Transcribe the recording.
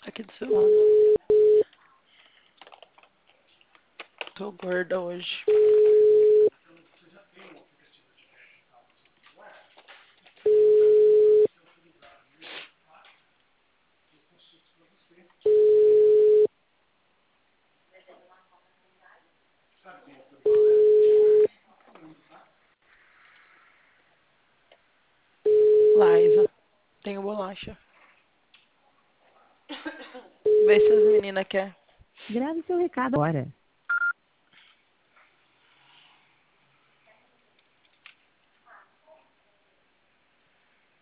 Aqui do seu lado. Tô gorda hoje. Liza, tenho bolacha. Vê se as meninas querem. Grave seu recado agora.